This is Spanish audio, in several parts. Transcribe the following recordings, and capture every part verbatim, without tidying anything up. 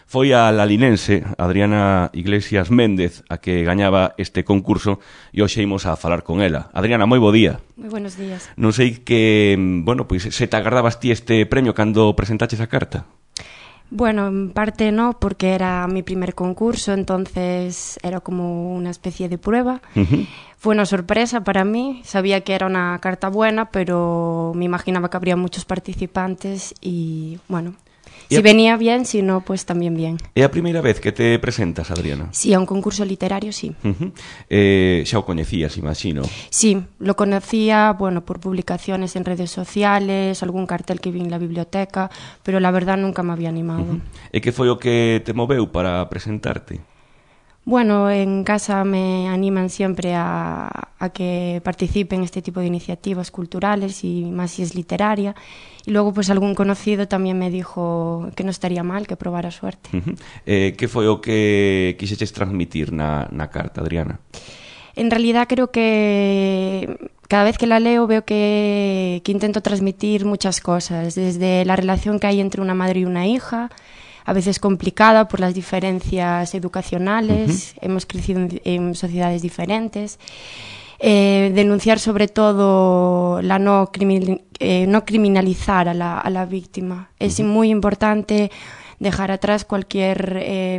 Foi a lalinense Adriana Iglesias Méndez a que gañaba este concurso e hoxe imos a falar con ela. Adriana, moi bo día. Moi buenos días. Non sei que, bueno, pois se te agardabas ti este premio cando presentaches a carta? Bueno, en parte no, porque era mi primer concurso, entonces era como una especie de prueba. Uh-huh. Fue una sorpresa para mí, sabía que era una carta buena, pero me imaginaba que habría muchos participantes y, bueno... Si a... venía bien, si no, pues también bien. É a primeira vez que te presentas, Adriana? Sí, a un concurso literario, sí. Uh-huh. eh, xa o coñecías, imagino. Sí, lo conocía, bueno, por publicaciones en redes sociales, algún cartel que vi en la biblioteca, pero la verdad nunca me había animado. Uh-huh. E que foi o que te moveu para presentarte? Bueno, en casa me animan siempre a, a que participe en este tipo de iniciativas culturales y más si es literaria. Y luego pues algún conocido también me dijo que no estaría mal que probara suerte. Uh-huh. eh, que foi o que quixeches transmitir na, na carta, Adriana? En realidad creo que cada vez que la leo veo que, que intento transmitir muchas cosas, desde la relación que hay entre una madre y una hija, a veces complicada por las diferencias educacionales, uh-huh. hemos crecido en, en sociedades diferentes, eh, denunciar sobre todo la no, crimin eh, no criminalizar a la, a la víctima. Uh-huh. Es muy importante dejar atrás cualquier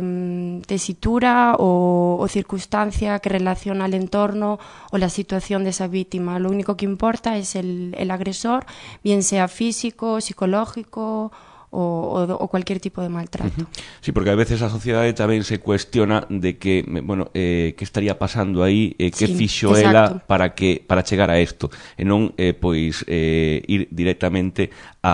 eh, tesitura o, o circunstancia que relaciona el entorno o la situación de esa víctima. Lo único que importa es el, el agresor, bien sea físico, psicológico O, o, o cualquier tipo de maltrato. Uh-huh. Sí, porque a veces a sociedade tamén se cuestiona de que, bueno, eh, que estaría pasando aí, eh, que sí, fixo exacto. ela para que para chegar a isto, e non eh, pois eh, ir directamente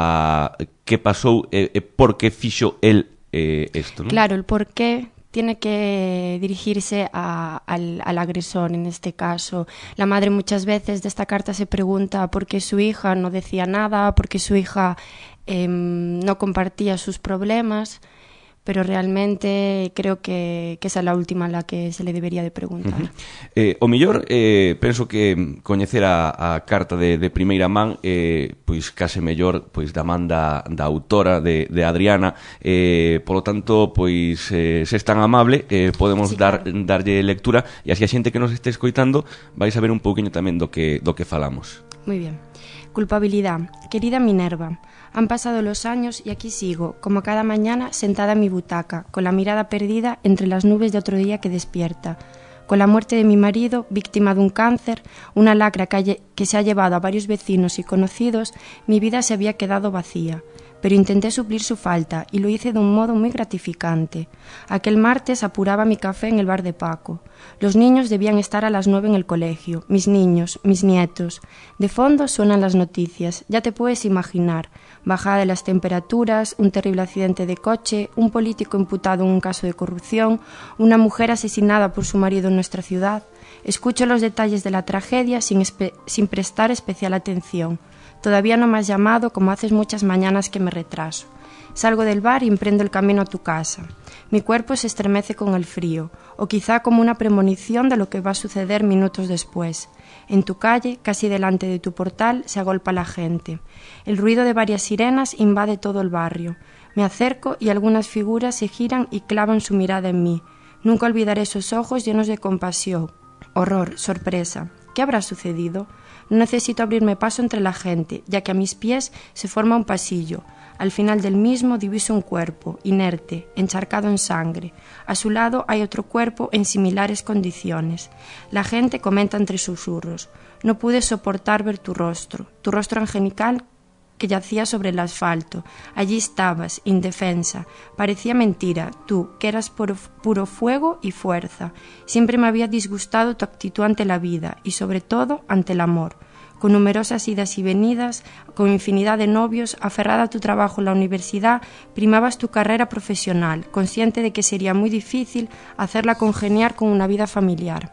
a que pasou e eh, por que fixo el isto, eh, ¿no? Claro, el por qué tiene que dirigirse a, al, al agresor en este caso. La madre muchas veces de esta carta se pregunta por qué su hija no decía nada, por qué su hija Eh, no compartía sus problemas, pero realmente creo que, que esa é a última a la que se le debería de preguntar. Uh-huh. eh, o mellor, eh, penso que coñecer a, a carta de, de primeira man, eh, pois case mellor pois da man da, da autora de, de Adriana, eh, polo tanto, pois eh, se es tan amable, eh, podemos sí, dar, claro. darlle lectura, e así a xente que nos este escoitando vai saber un pouquiño tamén do que, do que falamos. Muy bien. Culpabilidad. Querida Minerva, han pasado los años y aquí sigo, como cada mañana, sentada en mi butaca, con la mirada perdida entre las nubes de otro día que despierta. Con la muerte de mi marido, víctima de un cáncer, una lacra que, que se ha llevado a varios vecinos y conocidos, mi vida se había quedado vacía. Pero intenté suplir su falta y lo hice de un modo muy gratificante. Aquel martes apuraba mi café en el bar de Paco. Los niños debían estar a las nueve en el colegio, mis niños, mis nietos. De fondo suenan las noticias, ya te puedes imaginar. Bajada de las temperaturas, un terrible accidente de coche, un político imputado en un caso de corrupción, una mujer asesinada por su marido en nuestra ciudad. Escucho los detalles de la tragedia sin, sin prestar especial atención. Todavía no me has llamado como haces muchas mañanas que me retraso. Salgo del bar y emprendo el camino a tu casa. Mi cuerpo se estremece con el frío, o quizá como una premonición de lo que va a suceder minutos después. En tu calle, casi delante de tu portal, se agolpa la gente. El ruido de varias sirenas invade todo el barrio. Me acerco y algunas figuras se giran y clavan su mirada en mí. Nunca olvidaré esos ojos llenos de compasión, horror, sorpresa. ¿Qué habrá sucedido? No necesito abrirme paso entre la gente, ya que a mis pies se forma un pasillo. Al final del mismo diviso un cuerpo, inerte, encharcado en sangre. A su lado hay otro cuerpo en similares condiciones. La gente comenta entre susurros. No pude soportar ver tu rostro, tu rostro angelical que yacía sobre el asfalto. Allí estabas, indefensa. Parecía mentira, tú, que eras puro, puro fuego y fuerza. Siempre me había disgustado tu actitud ante la vida y sobre todo ante el amor. Con numerosas idas y venidas, con infinidad de novios, aferrada a tu trabajo en la universidad, primabas tu carrera profesional, consciente de que sería muy difícil hacerla congeniar con una vida familiar.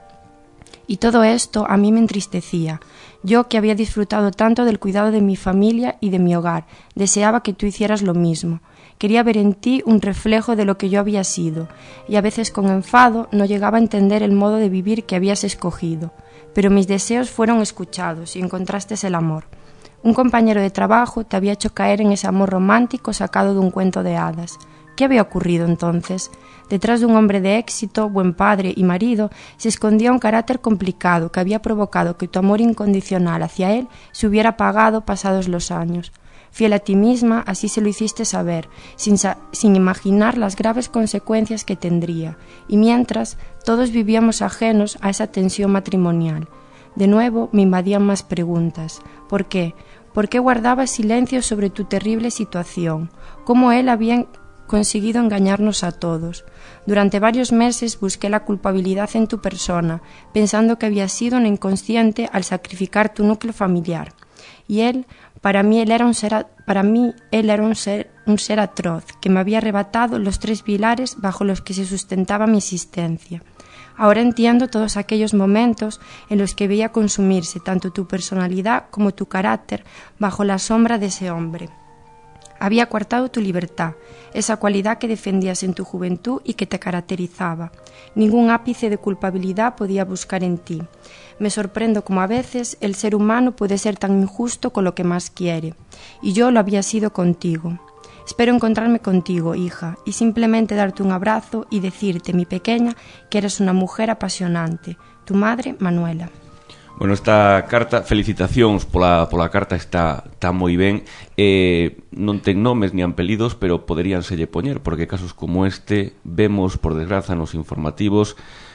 Y todo esto a mí me entristecía. Yo, que había disfrutado tanto del cuidado de mi familia y de mi hogar, deseaba que tú hicieras lo mismo. Quería ver en ti un reflejo de lo que yo había sido, y a veces con enfado no llegaba a entender el modo de vivir que habías escogido. Pero mis deseos fueron escuchados y encontraste el amor. Un compañero de trabajo te había hecho caer en ese amor romántico sacado de un cuento de hadas. ¿Qué había ocurrido entonces? Detrás de un hombre de éxito, buen padre y marido, se escondía un carácter complicado que había provocado que tu amor incondicional hacia él se hubiera apagado pasados los años. Fiel a ti misma, así se lo hiciste saber, sin, sa- sin imaginar las graves consecuencias que tendría. Y mientras, todos vivíamos ajenos a esa tensión matrimonial. De nuevo me invadían más preguntas. ¿Por qué? ¿Por qué guardabas silencio sobre tu terrible situación? ¿Cómo él había conseguido engañarnos a todos? Durante varios meses busqué la culpabilidad en tu persona, pensando que había sido una inconsciente al sacrificar tu núcleo familiar. Y él, para mí, él era un ser, para mí, él era un ser, un ser atroz, que me había arrebatado los tres pilares bajo los que se sustentaba mi existencia. Ahora entiendo todos aquellos momentos en los que veía consumirse tanto tu personalidad como tu carácter bajo la sombra de ese hombre. Había coartado tu libertad, esa cualidad que defendías en tu juventud y que te caracterizaba. Ningún ápice de culpabilidad podía buscar en ti. Me sorprendo como a veces el ser humano puede ser tan injusto con lo que más quiere. Y yo lo había sido contigo. Espero encontrarme contigo, hija, y simplemente darte un abrazo y decirte, mi pequeña, que eres una mujer apasionante. Tu madre, Manuela. Bueno, esta carta, felicitacións pola, pola carta, está, está moi ben. Eh, non ten nomes ni apelidos, pero poderíanselle poñer, porque casos como este vemos, por desgraza, nos informativos,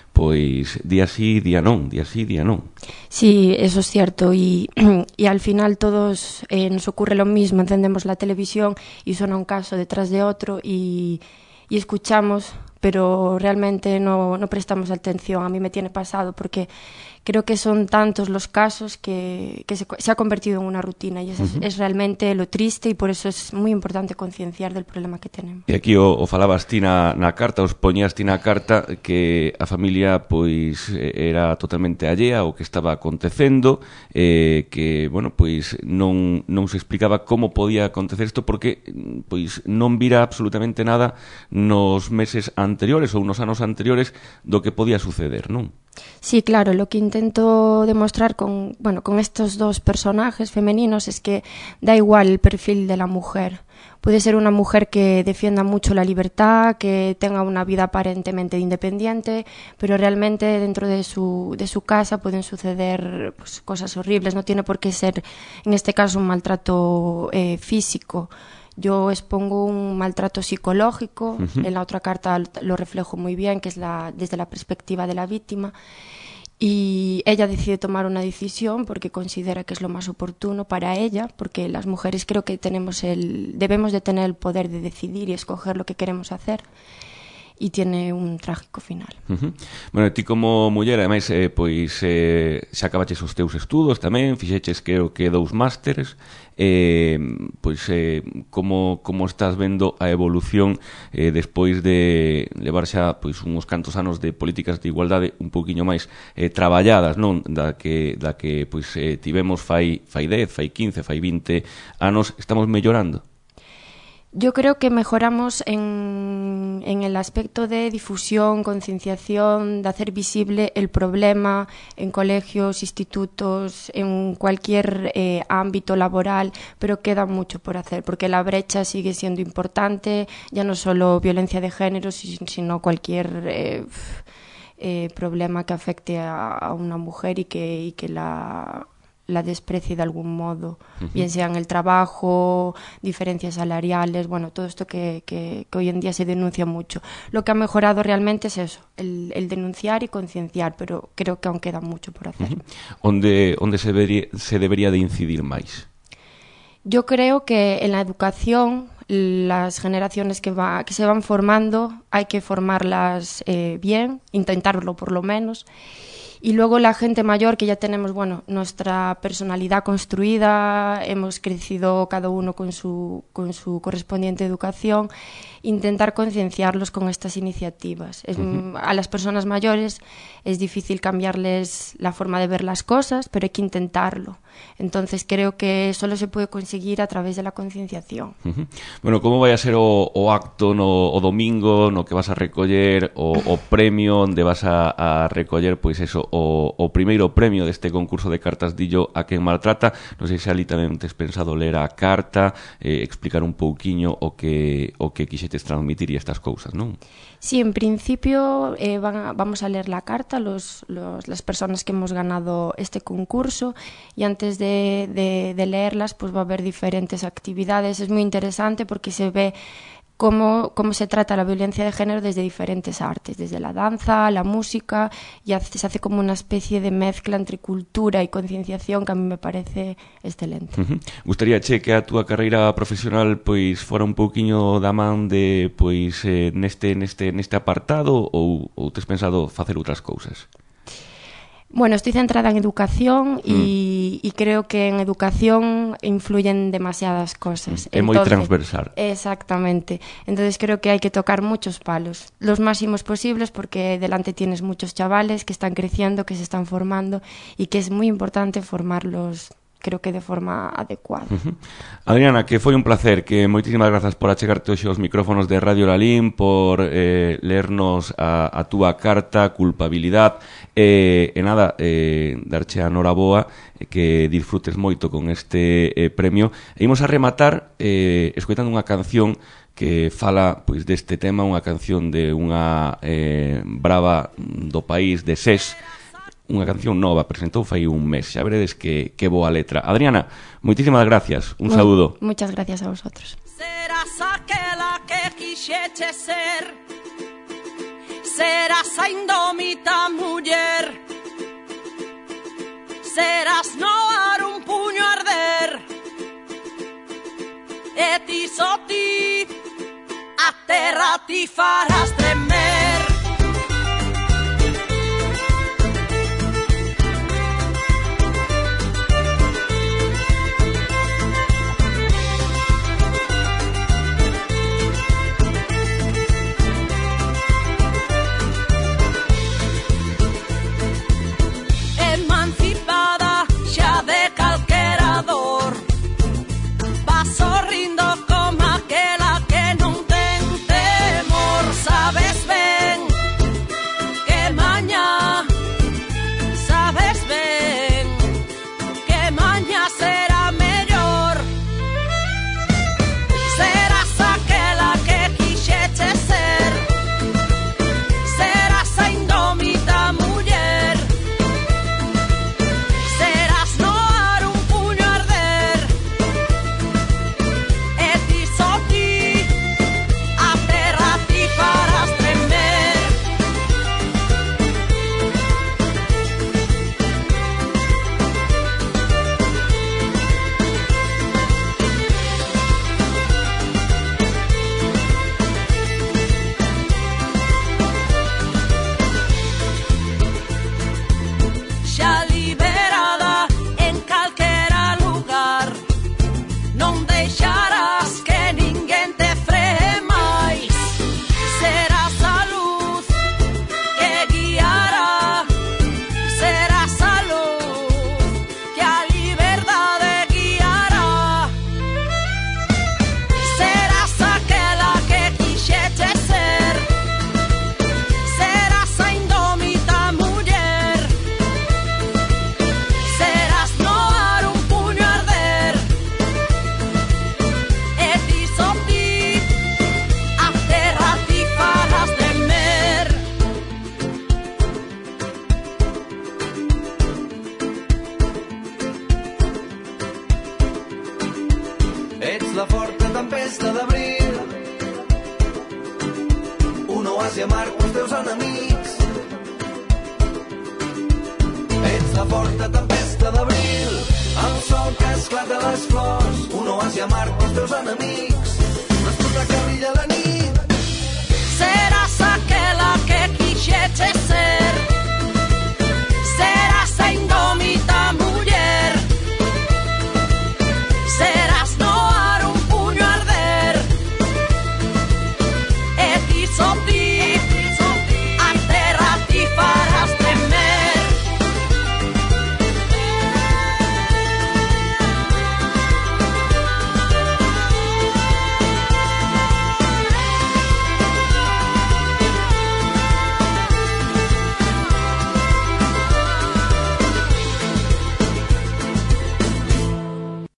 pois día sí, día non, día sí, día non. Sí, eso es cierto, y, y al final todos eh, nos ocurre lo mismo, encendemos la televisión y suena un caso detrás de otro y, y escuchamos, pero realmente no, no prestamos atención. A mí me tiene pasado porque creo que son tantos los casos que, que se, se ha convertido en una rutina y eso uh-huh. es, es realmente lo triste y por eso es muy importante concienciar del problema que tenemos. E aquí o, o falabas ti na, na carta, os poñías ti na carta que a familia pois era totalmente allea ao que estaba acontecendo, eh, que, bueno, pois non, non se explicaba como podía acontecer isto porque pois non vira absolutamente nada nos meses anteriores ou nos anos anteriores do que podía suceder, non? Sí, claro, lo que intento demostrar con, bueno, con estos dos personajes femeninos es que da igual el perfil de la mujer. Puede ser una mujer que defienda mucho la libertad, que tenga una vida aparentemente independiente, pero realmente dentro de su, de su casa pueden suceder pues, cosas horribles. No tiene por qué ser, en este caso, un maltrato eh, físico. Yo expongo un maltrato psicológico, uh-huh. en la otra carta lo reflejo muy bien, que es la, desde la perspectiva de la víctima, y ella decide tomar una decisión porque considera que es lo más oportuno para ella, porque las mujeres creo que tenemos el, debemos de tener el poder de decidir y escoger lo que queremos hacer. E tiene un trágico final. Uh-huh. Bueno, ti como muller, ademais, eh, pois eh, xa acabaches os teus estudos tamén, fixeches creo que dous másteres, eh, pois eh, como, como estás vendo a evolución eh, despois de levar xa pois uns cantos anos de políticas de igualdade un pouquiño máis eh, traballadas, non? Da que, da que pois eh, tivemos fai, fai dez, fai quince, fai vinte anos, estamos mellorando? Yo creo que mejoramos en, en el aspecto de difusión, concienciación, de hacer visible el problema en colegios, institutos, en cualquier eh, ámbito laboral, pero queda mucho por hacer, porque la brecha sigue siendo importante, ya no solo violencia de género, sino cualquier eh, eh, problema que afecte a, a una mujer y que, y que la... la desprecie de algún modo, uh-huh. bien sea en el trabajo, diferencias salariales, bueno, todo esto que, que, que hoy en día se denuncia mucho. Lo que ha mejorado realmente es eso, el, el denunciar y concienciar, pero creo que aún queda mucho por hacer. Uh-huh. ¿Onde, onde se, debería, se debería de incidir máis? Yo creo que en la educación, las generaciones que, va, que se van formando, hay que formarlas eh, bien, intentarlo por lo menos. Y luego la gente mayor, que ya tenemos, bueno, nuestra personalidad construida, hemos crecido cada uno con su, con su correspondiente educación, intentar concienciarlos con estas iniciativas. Es, uh-huh. A las personas mayores es difícil cambiarles la forma de ver las cosas, pero hay que intentarlo. Entonces creo que solo se puede conseguir a través de la concienciación. Uh-huh. Bueno, como vai a ser o, o acto no, o domingo no no que vas a recoller o, o premio onde vas a, a recoller pois eso, o, o primeiro premio deste concurso de cartas Dillo a quen maltrata. Non sei se ali tamén tes pensado ler a carta, eh, explicar un pouquiño o que o que quixetes transmitir e estas cousas, non? Sí, en principio eh, van a, vamos a leer la carta los, los, las personas que hemos ganado este concurso, y antes de, de, de leerlas pues va a haber diferentes actividades. Es muy interesante porque se ve Cómo, cómo se trata la violencia de género desde diferentes artes, desde la danza, la música, y hace, se hace como una especie de mezcla entre cultura y concienciación que a mí me parece excelente. Uh-huh. Gustaríache que a túa carreira profesional pois fora un pouquiño da man de pois eh, neste neste neste apartado, ou, ou tes pensado facer outras cousas? Bueno, estoy centrada en educación y, mm. y creo que en educación influyen demasiadas cosas. Es muy transversal. Exactamente. Entonces creo que hay que tocar muchos palos, los máximos posibles, porque delante tienes muchos chavales que están creciendo, que se están formando, y que es muy importante formarlos, creo que de forma adecuada. Uh-huh. Adriana, que foi un placer, que moitísimas grazas por achegarte hoxe os micrófonos de Radio Lalín, por eh, lernos a, a túa carta, culpabilidade, e, e nada, eh, darche a noraboa, eh, que disfrutes moito con este eh, premio. E imos a rematar eh, escoitando unha canción que fala pois deste tema, unha canción de unha eh, brava do país de SES, unha canción nova, presentou fai un mes, xa veredes que, que boa letra. Adriana, moitísimas gracias, un saúdo. Muchas gracias a vosotros. Serás aquela que quixeche ser, serás a indómita muller, serás no ar un puño arder, e ti so ti, a terra ti farás tremer. la forta tempesta d'abril, un oasi amarg pels teus enemics. Ets la forta tempesta d'abril, el sol que esclata les flors, un oasi amarg pels teus enemics. L'estuta que brilla